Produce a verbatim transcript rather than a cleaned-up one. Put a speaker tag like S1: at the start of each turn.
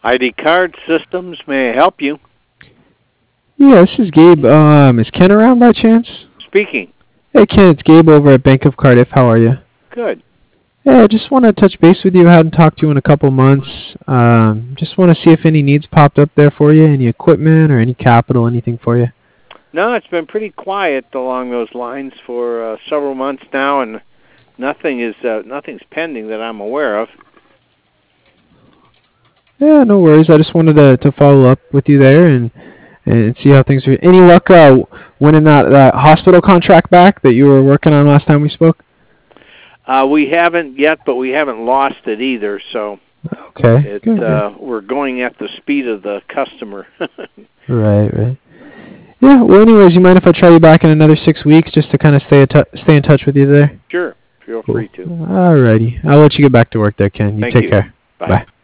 S1: I D Card Systems, may I help you?
S2: Yeah, this is Gabe. Um, is Ken around by chance?
S1: Speaking.
S2: Hey, Ken, it's Gabe over at Bank of Cardiff. How are you?
S1: Good.
S2: Yeah, I just want to touch base with you. I hadn't talked to you in a couple months. Um, just want to see if any needs popped up there for you, any equipment or any capital, anything for you.
S1: No, it's been pretty quiet along those lines for uh, several months now, and nothing is uh, nothing's pending that I'm aware of.
S2: Yeah, no worries. I just wanted to, to follow up with you there and and see how things are. Any luck uh, winning that, that hospital contract back that you were working on last time we spoke?
S1: Uh, we haven't yet, but we haven't lost it either. So
S2: okay,
S1: it,
S2: good,
S1: uh,
S2: good.
S1: we're going at the speed of the customer.
S2: Right, right. Yeah. Well, anyways, you mind if I try you back in another six weeks just to kind of stay a stay in touch with you there?
S1: Sure. Feel
S2: Cool.
S1: free to.
S2: Alrighty. I'll let you get back to work there, Ken. You
S1: Thank
S2: take
S1: you.
S2: care.
S1: Bye.
S2: Bye.